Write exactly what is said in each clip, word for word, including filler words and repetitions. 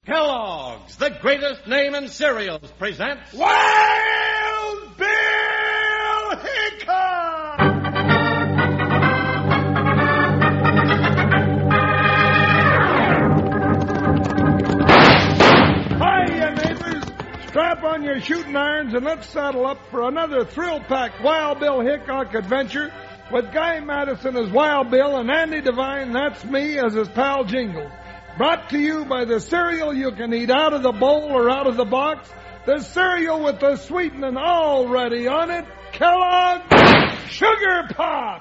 Kellogg's, the greatest name in cereals, presents Wild Bill Hickok! Hiya, neighbors! Strap on your shooting irons and let's saddle up for another thrill-packed Wild Bill Hickok adventure with Guy Madison as Wild Bill and Andy Devine, that's me, as his pal Jingles. Brought to you by the cereal you can eat out of the bowl or out of the box. The cereal with the sweetening already on it. Kellogg's Sugar Pops.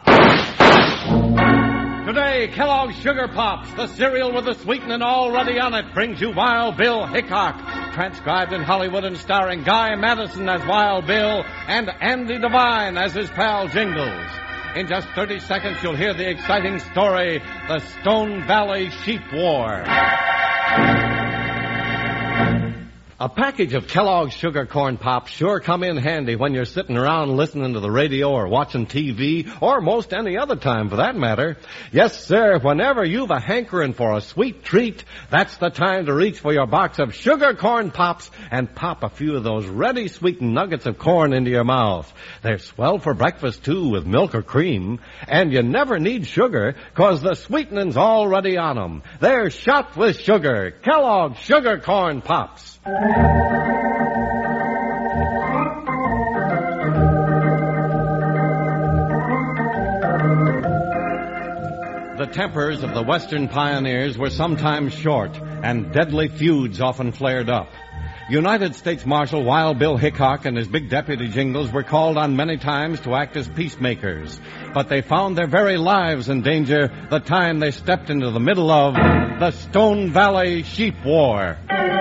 Today, Kellogg's Sugar Pops, the cereal with the sweetening already on it, brings you Wild Bill Hickok, transcribed in Hollywood and starring Guy Madison as Wild Bill and Andy Devine as his pal Jingles. In just thirty seconds, you'll hear the exciting story, The Stone Valley Sheep War. A package of Kellogg's Sugar Corn Pops sure come in handy when you're sitting around listening to the radio or watching T V, or most any other time for that matter. Yes, sir, whenever you've a hankering for a sweet treat, that's the time to reach for your box of Sugar Corn Pops and pop a few of those ready sweetened nuggets of corn into your mouth. They're swell for breakfast, too, with milk or cream. And you never need sugar, 'cause the sweetening's already on 'em. They're shot with sugar. Kellogg's Sugar Corn Pops. The tempers of the Western pioneers were sometimes short, and deadly feuds often flared up. United States Marshal Wild Bill Hickok and his big deputy Jingles were called on many times to act as peacemakers, but they found their very lives in danger the time they stepped into the middle of the Stone Valley Sheep War.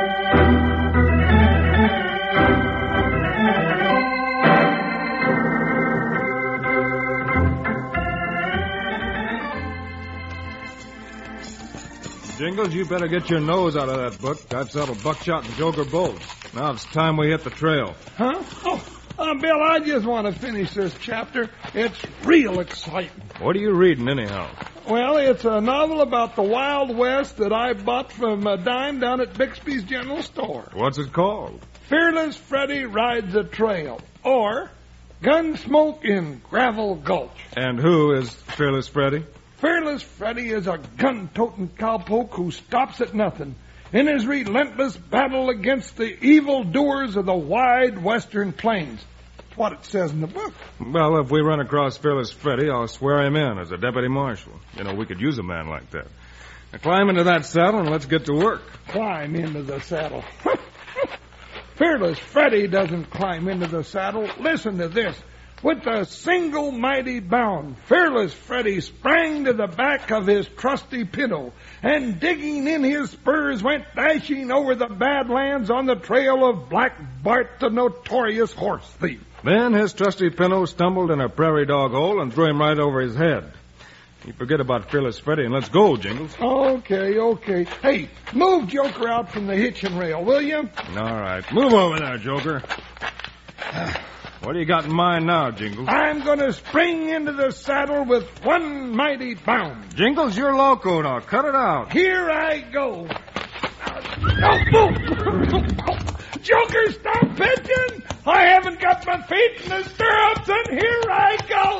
Jingles, you better get your nose out of that book. I've settled Buckshot and Joker both. Now it's time we hit the trail. Huh? Oh, uh, Bill, I just want to finish this chapter. It's real exciting. What are you reading, anyhow? Well, it's a novel about the Wild West that I bought from a dime down at Bixby's General Store. What's it called? Fearless Freddy Rides a Trail, or Gunsmoke in Gravel Gulch. And who is Fearless Freddy? Fearless Freddy is a gun-toting cowpoke who stops at nothing in his relentless battle against the evildoers of the wide western plains. That's what it says in the book. Well, if we run across Fearless Freddy, I'll swear him in as a deputy marshal. You know, we could use a man like that. Now climb into that saddle and let's get to work. Climb into the saddle. Fearless Freddy doesn't climb into the saddle. Listen to this. With a single mighty bound, Fearless Freddy sprang to the back of his trusty Pinto, and digging in his spurs went dashing over the Badlands on the trail of Black Bart, the notorious horse thief. Then his trusty Pinto stumbled in a prairie dog hole and threw him right over his head. You forget about Fearless Freddy and let's go, Jingles. Okay, okay. Hey, move Joker out from the hitching rail, will you? All right. Move over there, Joker. What do you got in mind now, Jingles? I'm going to spring into the saddle with one mighty bound. Jingles, you're loco now. Cut it out. Here I go. Oh, boom. Joker, stop pitching. I haven't got my feet in the stirrups, and here I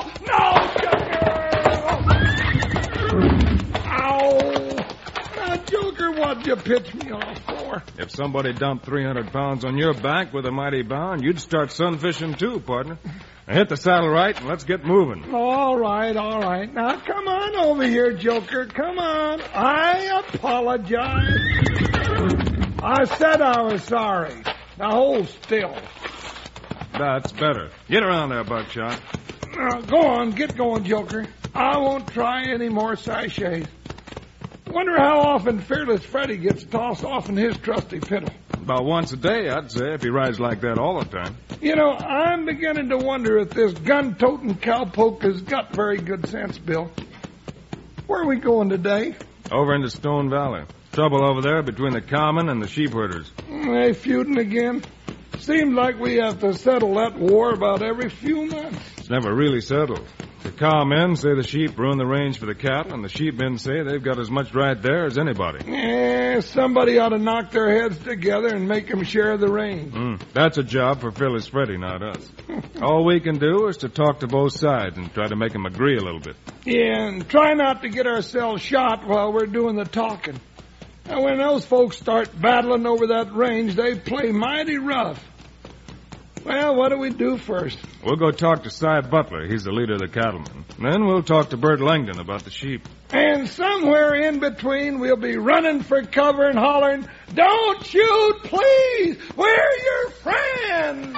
go. No, Joker. Ow. Now, Joker, what'd you pitch me off for? If somebody dumped three hundred pounds on your back with a mighty bound, you'd start sunfishing too, partner. Now hit the saddle right and let's get moving. All right, all right. Now, come on over here, Joker. Come on. I apologize. I said I was sorry. Now, hold still. That's better. Get around there, Buckshot. Now, go on. Get going, Joker. I won't try any more sachets. Wonder how often Fearless Freddy gets tossed off in his trusty Pinto. About once a day, I'd say, if he rides like that all the time. You know, I'm beginning to wonder if this gun-toting cowpoke has got very good sense, Bill. Where are we going today? Over into Stone Valley. Trouble over there between the cowmen and the sheep herders. They feuding again? Seems like we have to settle that war about every few months. It's never really settled. The cowmen say the sheep ruin the range for the cattle, and the sheepmen say they've got as much right there as anybody. Yeah, somebody ought to knock their heads together and make them share the range. Mm, that's a job for Phyllis Freddy, not us. All we can do is to talk to both sides and try to make them agree a little bit. Yeah, and try not to get ourselves shot while we're doing the talking. And when those folks start battling over that range, they play mighty rough. Well, what do we do first? We'll go talk to Cy Butler. He's the leader of the cattlemen. Then we'll talk to Bert Langdon about the sheep. And somewhere in between, we'll be running for cover and hollering, "Don't shoot, please! We're your friends!"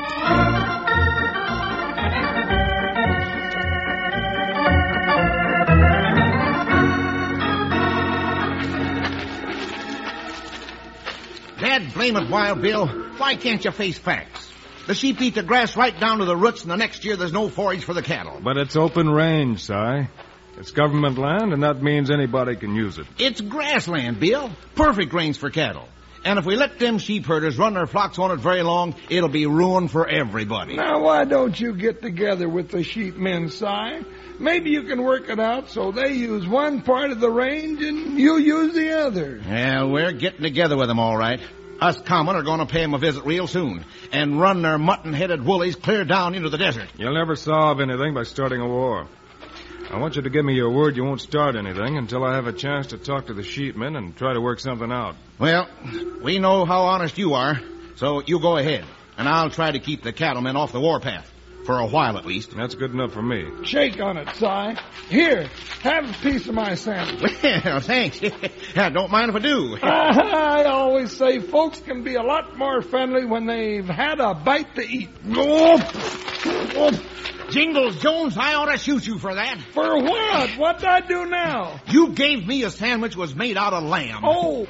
Dad, blame it, Wild Bill. Why can't you face facts? The sheep eat the grass right down to the roots, and the next year there's no forage for the cattle. But it's open range, Si. It's government land, and that means anybody can use it. It's grassland, Bill. Perfect range for cattle. And if we let them sheep herders run their flocks on it very long, it'll be ruin for everybody. Now, why don't you get together with the sheepmen, Si? Maybe you can work it out so they use one part of the range and you use the other. Yeah, we're getting together with them, all right. Us common are going to pay them a visit real soon and run their mutton-headed woolies clear down into the desert. You'll never solve anything by starting a war. I want you to give me your word you won't start anything until I have a chance to talk to the sheepmen and try to work something out. Well, we know how honest you are, so you go ahead, and I'll try to keep the cattlemen off the warpath. For a while, at least. That's good enough for me. Shake on it, Si. Here, have a piece of my sandwich. Well, thanks. I don't mind if I do. I always say folks can be a lot more friendly when they've had a bite to eat. Jingles Jones, I ought to shoot you for that. For what? What'd I do now? You gave me a sandwich was made out of lamb. Oh.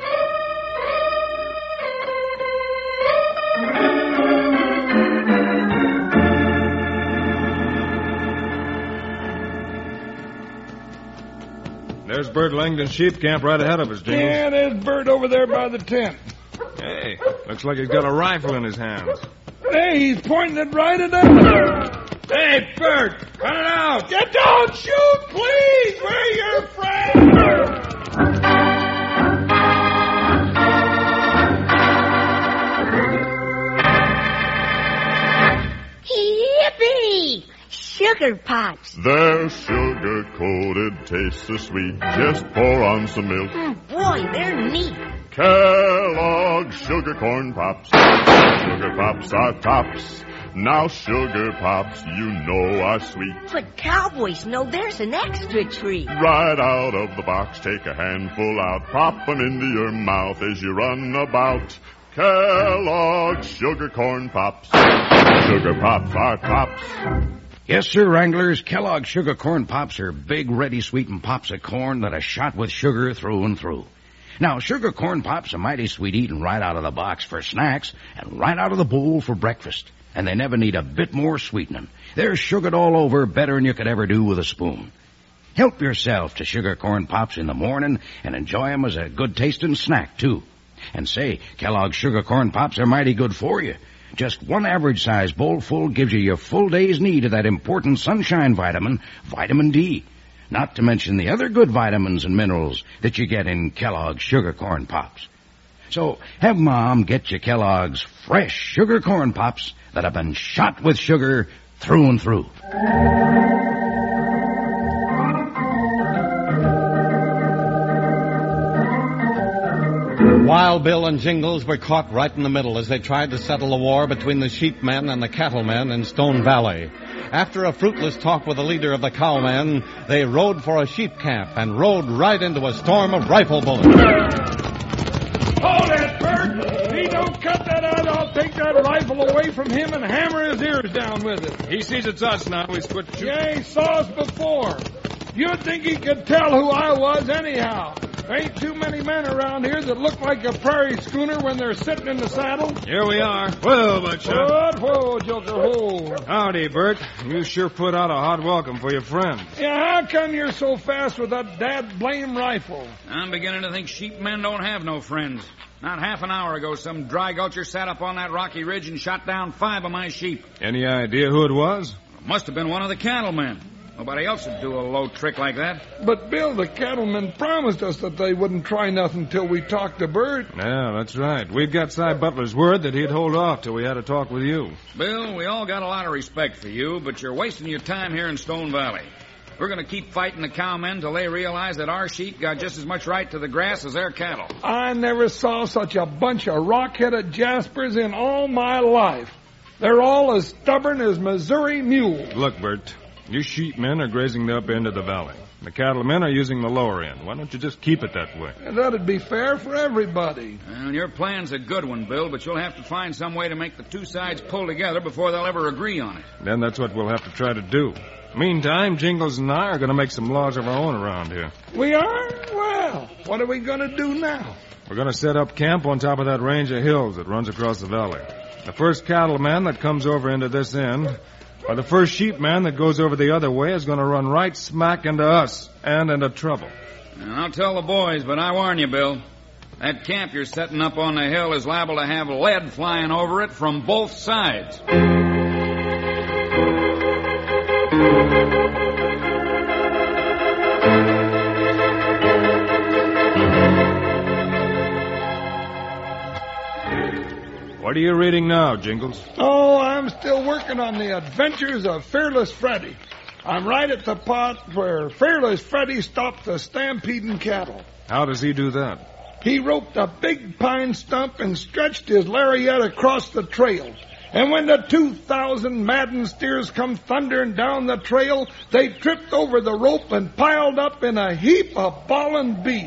There's Bert Langdon's sheep camp right ahead of us, Jingles. Yeah, there's Bert over there by the tent. Hey, looks like he's got a rifle in his hands. Hey, he's pointing it right at us. Hey, Bert, cut it out. Get don't shoot, please. We're your friends. Yippee! Sugar pops. They're sugar-coated, taste so sweet. Just pour on some milk. Mm, boy, they're neat. Kellogg's Sugar Corn Pops. Sugar Pops are tops. Now Sugar Pops, you know are sweet. But cowboys know there's an extra treat. Right out of the box, take a handful out. Pop 'em into your mouth as you run about. Kellogg's Sugar Corn Pops. Sugar Pops are tops. Yes, sir, Wranglers. Kellogg's Sugar Corn Pops are big, ready sweetened pops of corn that are shot with sugar through and through. Now, sugar corn pops are mighty sweet eating right out of the box for snacks and right out of the bowl for breakfast. And they never need a bit more sweetening. They're sugared all over better than you could ever do with a spoon. Help yourself to sugar corn pops in the morning and enjoy them as a good-tasting snack, too. And say, Kellogg's Sugar Corn Pops are mighty good for you. Just one average-sized bowl full gives you your full day's need of that important sunshine vitamin, vitamin D. Not to mention the other good vitamins and minerals that you get in Kellogg's Sugar Corn Pops. So have Mom get you Kellogg's fresh Sugar Corn Pops that have been shot with sugar through and through. Wild Bill and Jingles were caught right in the middle as they tried to settle a war between the sheepmen and the cattlemen in Stone Valley. After a fruitless talk with the leader of the cowmen, they rode for a sheep camp and rode right into a storm of rifle bullets. Hold it, Bert. He don't cut that out. I'll take that rifle away from him and hammer his ears down with it. He sees it's us now. He's quit shooting. Yeah, he saw us before. You'd think he could tell who I was anyhow. There ain't too many men around here that look like a prairie schooner when they're sitting in the saddle. Here we are. Whoa, Buckshot. Whoa, whoa, Joker, whoa. Howdy, Bert. You sure put out a hot welcome for your friend. Yeah, how come you're so fast with that dad blame rifle? I'm beginning to think sheepmen don't have no friends. Not half an hour ago, some dry gulcher sat up on that rocky ridge and shot down five of my sheep. Any idea who it was? Must have been one of the cattlemen. Nobody else would do a low trick like that. But, Bill, the cattlemen promised us that they wouldn't try nothing till we talked to Bert. Yeah, that's right. We'd got Cy Butler's word that he'd hold off till we had a talk with you. Bill, we all got a lot of respect for you, but you're wasting your time here in Stone Valley. We're going to keep fighting the cowmen till they realize that our sheep got just as much right to the grass as their cattle. I never saw such a bunch of rock-headed jaspers in all my life. They're all as stubborn as Missouri mules. Look, Bert, you sheepmen are grazing the upper end of the valley. The cattlemen are using the lower end. Why don't you just keep it that way? That'd be fair for everybody. Well, your plan's a good one, Bill, but you'll have to find some way to make the two sides pull together before they'll ever agree on it. Then that's what we'll have to try to do. Meantime, Jingles and I are going to make some laws of our own around here. We are? Well, what are we going to do now? We're going to set up camp on top of that range of hills that runs across the valley. The first cattleman that comes over into this end, or the first sheepman that goes over the other way, is going to run right smack into us and into trouble. And I'll tell the boys, but I warn you, Bill, that camp you're setting up on the hill is liable to have lead flying over it from both sides. What are you reading now, Jingles? Oh, I'm still working on the adventures of Fearless Freddy. I'm right at the part where Fearless Freddy stopped the stampeding cattle. How does he do that? He roped a big pine stump and stretched his lariat across the trail. And when the two thousand maddened steers come thundering down the trail, they tripped over the rope and piled up in a heap of ballin' beef.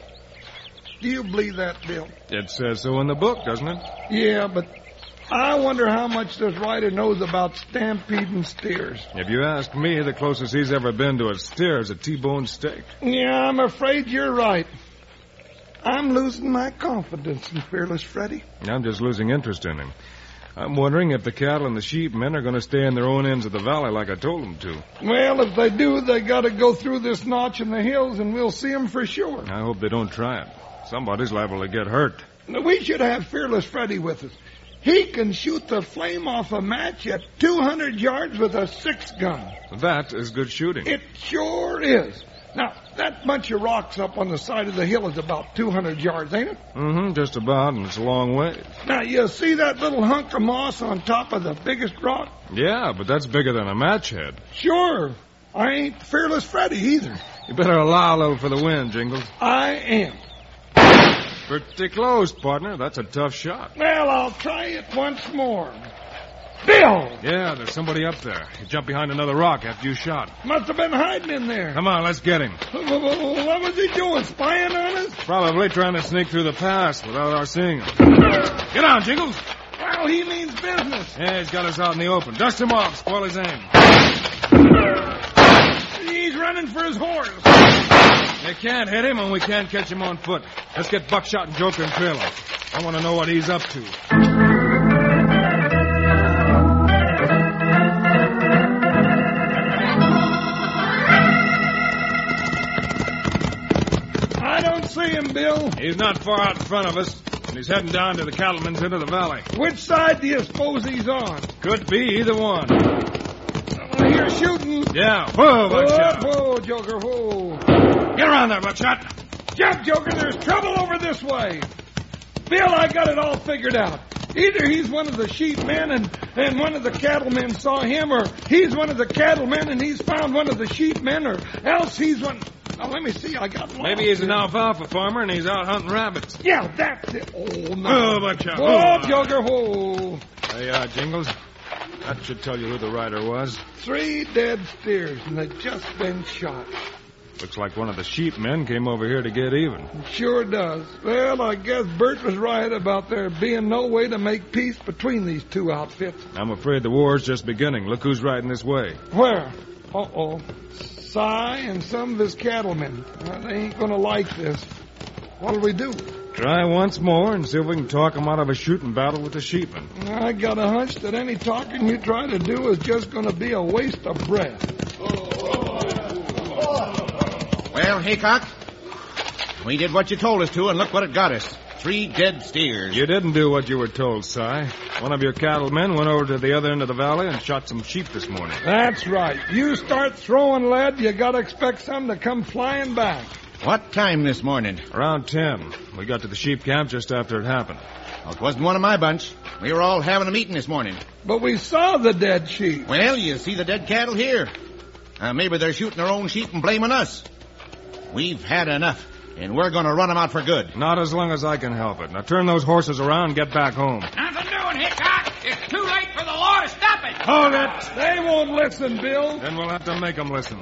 Do you believe that, Bill? It says so in the book, doesn't it? Yeah, but I wonder how much this writer knows about stampeding steers. If you ask me, the closest he's ever been to a steer is a T-bone steak. Yeah, I'm afraid you're right. I'm losing my confidence in Fearless Freddy. I'm just losing interest in him. I'm wondering if the cattle and the sheep men are going to stay in their own ends of the valley like I told them to. Well, if they do, they got to go through this notch in the hills, and we'll see them for sure. I hope they don't try it. Somebody's liable to get hurt. Now, we should have Fearless Freddy with us. He can shoot the flame off a match at two hundred yards with a six-gun. That is good shooting. It sure is. Now, that bunch of rocks up on the side of the hill is about two hundred yards, ain't it? Mm-hmm, just about, and it's a long way. Now, you see that little hunk of moss on top of the biggest rock? Yeah, but that's bigger than a match head. Sure. I ain't Fearless Freddy either. You better allow a little for the wind, Jingles. I am. Pretty close, partner. That's a tough shot. Well, I'll try it once more. Bill! Yeah, there's somebody up there. He jumped behind another rock after you shot. Must have been hiding in there. Come on, let's get him. What was he doing, spying on us? Probably trying to sneak through the pass without our seeing him. Get on, Jingles. Well, he means business. Yeah, he's got us out in the open. Dust him off, spoil his aim. He's running for his horse. They can't hit him, and we can't catch him on foot. Let's get Buckshot and Joker and trail him. I want to know what he's up to. I don't see him, Bill. He's not far out in front of us, and he's heading down to the cattlemen's end of the valley. Which side do you suppose he's on? Could be either one. I hear shooting. Yeah. Whoa, Buckshot. Whoa, whoa, Joker, whoa. Get around there, Buckshot. Jump, Joker, there's trouble over this way. Bill, I got it all figured out. Either he's one of the sheepmen and, and one of the cattlemen saw him, or he's one of the cattlemen and he's found one of the sheepmen, or else he's one... Now, let me see, I got lost. Maybe he's an alfalfa farmer and he's out hunting rabbits. Yeah, that's it. Oh, no. Oh, Buckshot. Whoa, oh, Joker, whoa. There you are, Jingles. That should tell you who the rider was. Three dead steers, and they've just been shot. Looks like one of the sheepmen came over here to get even. Sure does. Well, I guess Bert was right about there being no way to make peace between these two outfits. I'm afraid the war's just beginning. Look who's riding this way. Where? Uh-oh. Cy and some of his cattlemen. Well, they ain't going to like this. What'll we do? Try once more and see if we can talk them out of a shooting battle with the sheepmen. I got a hunch that any talking you try to do is just going to be a waste of breath. Well, Haycock, we did what you told us to, and look what it got us. three dead steers. You didn't do what you were told, Si. One of your cattlemen went over to the other end of the valley and shot some sheep this morning. That's right. You start throwing lead, you gotta expect some to come flying back. What time this morning? Around ten. We got to the sheep camp just after it happened. Well, it wasn't one of my bunch. We were all having a meeting this morning. But we saw the dead sheep. Well, you see the dead cattle here. Uh, maybe they're shooting their own sheep and blaming us. We've had enough, and we're going to run them out for good. Not as long as I can help it. Now turn those horses around and get back home. Nothing doing, Hickok. It's too late for the law to stop it. Hold it. They won't listen, Bill. Then we'll have to make them listen.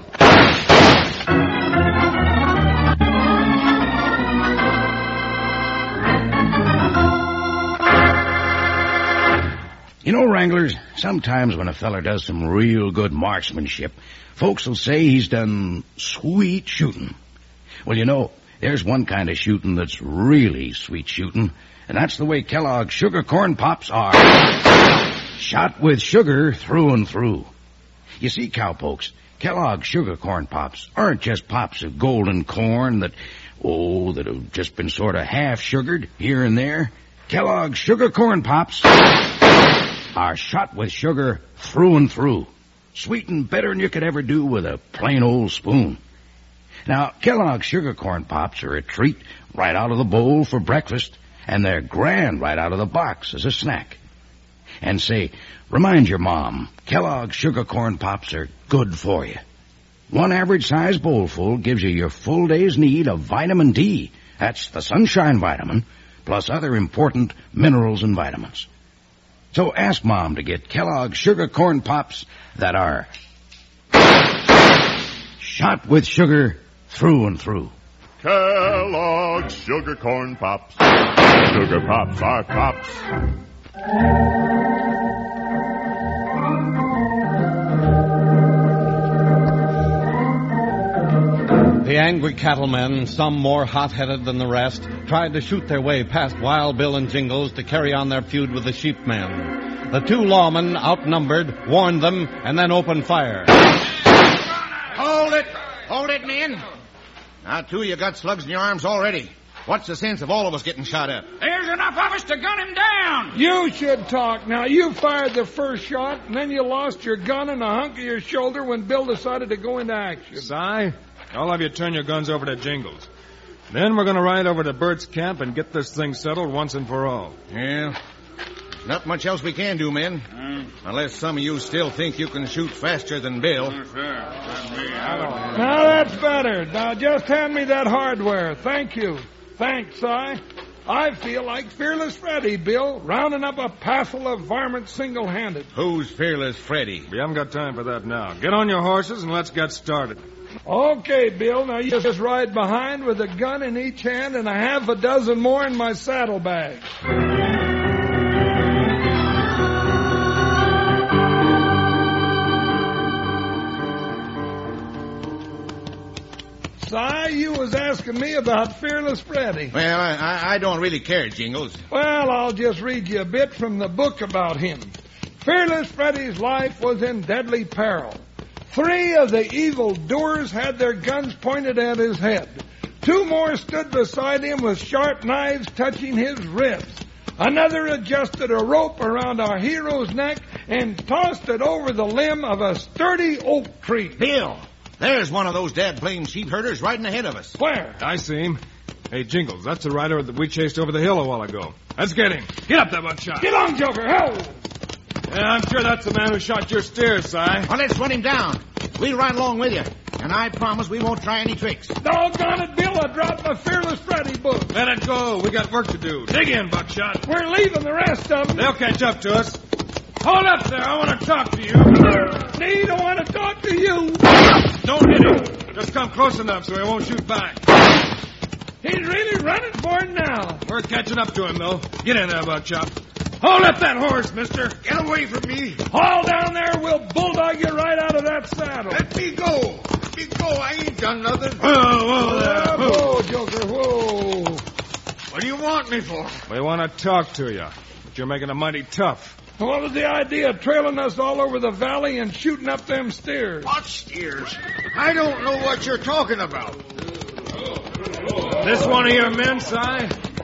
You know, Wranglers, sometimes when a feller does some real good marksmanship, folks will say he's done sweet shooting. Well, you know, there's one kind of shooting that's really sweet shooting, and that's the way Kellogg's Sugar Corn Pops are. Shot with sugar through and through. You see, cowpokes, Kellogg's Sugar Corn Pops aren't just pops of golden corn that, oh, that have just been sort of half-sugared here and there. Kellogg's Sugar Corn Pops are shot with sugar through and through. Sweetened better than you could ever do with a plain old spoon. Now, Kellogg's Sugar Corn Pops are a treat right out of the bowl for breakfast, and they're grand right out of the box as a snack. And say, remind your mom, Kellogg's Sugar Corn Pops are good for you. One average-sized bowlful gives you your full day's need of vitamin D. That's the sunshine vitamin, plus other important minerals and vitamins. So ask Mom to get Kellogg's Sugar Corn Pops that are shot with sugar through and through. Kellogg's Sugar Corn Pops. Sugar Pops are pops. The angry cattlemen, some more hot-headed than the rest, tried to shoot their way past Wild Bill and Jingles to carry on their feud with the sheepmen. The two lawmen, outnumbered, warned them and then opened fire. Hold it! Hold it, men! Now, two, you got slugs in your arms already. What's the sense of all of us getting shot at? There's enough of us to gun him down. You should talk. Now, you fired the first shot, and then you lost your gun and a hunk of your shoulder when Bill decided to go into action. Si, all of you turn your guns over to Jingles. Then we're going to ride over to Bert's camp and get this thing settled once and for all. Yeah. Not much else we can do, men. Mm. Unless some of you still think you can shoot faster than Bill. Yes, sir. Now, that's better. Now, just hand me that hardware. Thank you. Thanks, Si. I feel like Fearless Freddy, Bill, rounding up a passel of varmints single-handed. Who's Fearless Freddy? We haven't got time for that now. Get on your horses and let's get started. Okay, Bill. Now, you just ride behind with a gun in each hand and a half a dozen more in my saddlebag. Si, you was asking me about Fearless Freddy. Well, I, I don't really care, Jingles. Well, I'll just read you a bit from the book about him. Fearless Freddy's life was in deadly peril. Three of the evil doers had their guns pointed at his head. Two more stood beside him with sharp knives touching his ribs. Another adjusted a rope around our hero's neck and tossed it over the limb of a sturdy oak tree. Bill! There's one of those dad-blame sheep herders riding ahead of us. Where? I see him. Hey, Jingles, that's the rider that we chased over the hill a while ago. Let's get him. Get up there, buckshot. Get on, Joker. Hell! Yeah, I'm sure that's the man who shot your steers, Si. Well, let's run him down. We'll ride along with you. And I promise we won't try any tricks. Doggone it, Bill. I dropped my Fearless Freddy book. Let it go. We got work to do. Dig in, buckshot. We're leaving the rest of them. They'll catch up to us. Hold up there. I want to talk to you. Nee, don't want to talk to you. Don't hit him. Just come close enough so he won't shoot back. He's really running for it now. We're catching up to him, though. Get in there, buckshot. Hold up that horse, mister. Get away from me. Haul down there. We'll bulldog you right out of that saddle. Let me go. Let me go. I ain't done nothing. Whoa, whoa, there. Whoa, whoa, Joker, whoa. What do you want me for? We want to talk to you, but you're making it mighty tough. What was the idea of trailing us all over the valley and shooting up them steers? What steers? I don't know what you're talking about. This one of your men, Si?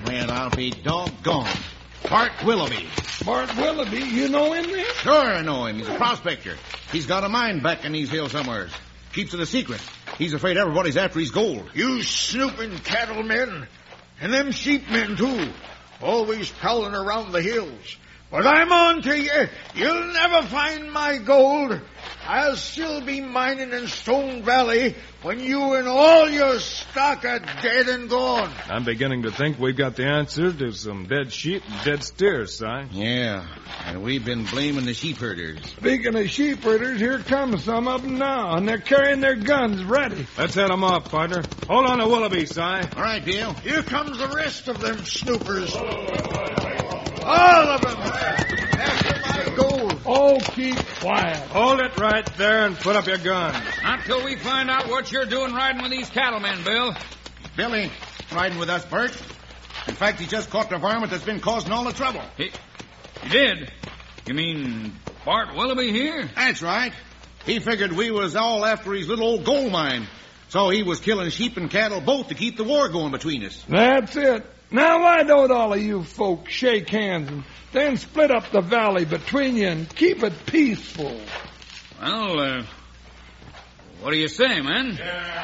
Well, I'll be doggone. Bart Willoughby. Bart Willoughby, you know him then? Sure, I know him. He's a prospector. He's got a mine back in these hills somewhere. Keeps it a secret. He's afraid everybody's after his gold. You snooping cattlemen. And them sheepmen, too. Always prowling around the hills. But I'm on to you. You'll never find my gold. I'll still be mining in Stone Valley when you and all your stock are dead and gone. I'm beginning to think we've got the answer to some dead sheep and dead steers, Si. Yeah, and we've been blaming the sheep herders. Speaking of sheep herders, here come some of them now, and they're carrying their guns ready. Let's head them off, partner. Hold on to Willoughby, Si. All right, Bill. Here comes the rest of them snoopers. All of them. After my gold. Oh, keep quiet. Hold it right there and put up your gun. Not till we find out what you're doing riding with these cattlemen, Bill. Bill ain't riding with us, Bert. In fact, he just caught the varmint that's been causing all the trouble. He, he did? You mean Bart Willoughby here? That's right. He figured we was all after his little old gold mine. So he was killing sheep and cattle both to keep the war going between us. That's it. Now, why don't all of you folks shake hands and then split up the valley between you and keep it peaceful? Well, uh, what do you say, man?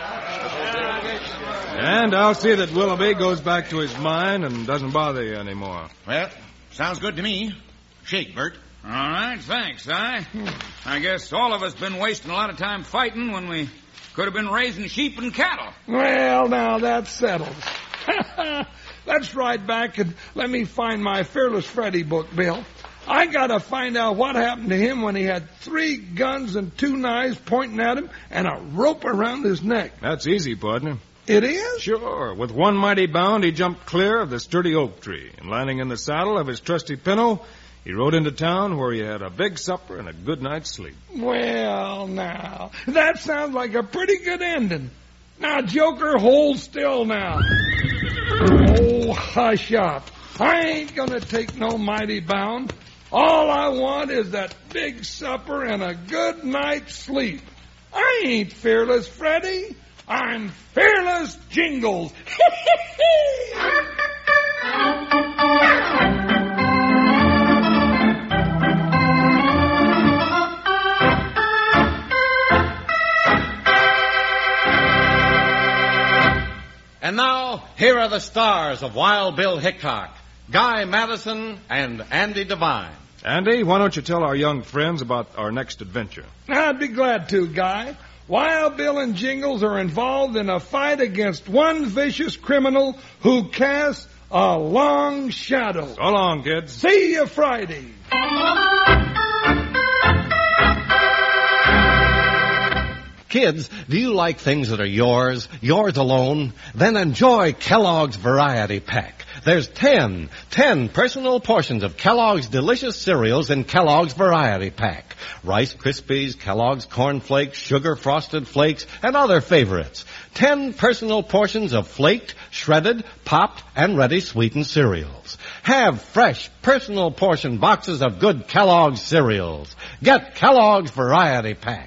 And I'll see that Willoughby goes back to his mine and doesn't bother you anymore. Well, sounds good to me. Shake, Bert. All right, thanks, Si. I guess all of us been wasting a lot of time fighting when we could have been raising sheep and cattle. Well, now, that settles. Let's ride back and let me find my Fearless Freddy book, Bill. I gotta find out what happened to him when he had three guns and two knives pointing at him and a rope around his neck. That's easy, partner. It is? Sure. With one mighty bound, he jumped clear of the sturdy oak tree, and landing in the saddle of his trusty Pinto, he rode into town where he had a big supper and a good night's sleep. Well, now, that sounds like a pretty good ending. Now, Joker, hold still now. Oh, hush up. I ain't gonna take no mighty bound. All I want is that big supper and a good night's sleep. I ain't Fearless Freddy. I'm Fearless Jingles. And now, here are the stars of Wild Bill Hickok, Guy Madison and Andy Devine. Andy, why don't you tell our young friends about our next adventure? I'd be glad to, Guy. Wild Bill and Jingles are involved in a fight against one vicious criminal who casts a long shadow. So long, kids. See you Friday. Kids, do you like things that are yours, yours alone? Then enjoy Kellogg's Variety Pack. There's ten, ten personal portions of Kellogg's delicious cereals in Kellogg's Variety Pack. Rice Krispies, Kellogg's Corn Flakes, Sugar Frosted Flakes, and other favorites. Ten personal portions of flaked, shredded, popped, and ready sweetened cereals. Have fresh, personal portion boxes of good Kellogg's cereals. Get Kellogg's Variety Pack.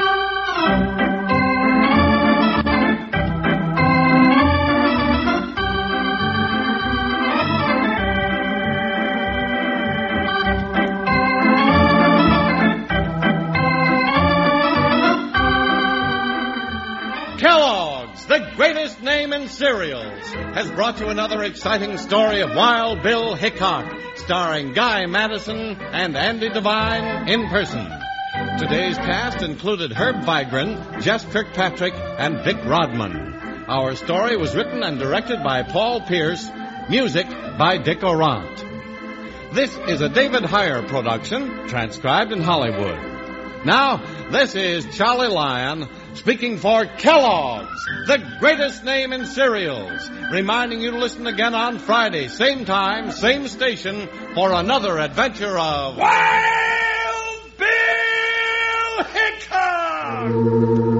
Kellogg's, the greatest name in cereals, has brought you another exciting story of Wild Bill Hickok, starring Guy Madison and Andy Devine in person. Today's cast included Herb Vigran, Jess Kirkpatrick, and Vic Rodman. Our story was written and directed by Paul Pierce, music by Dick Orant. This is a David Heyer production, transcribed in Hollywood. Now, this is Charlie Lyon speaking for Kellogg's, the greatest name in cereals, reminding you to listen again on Friday, same time, same station, for another adventure of Wild Bill Hickok!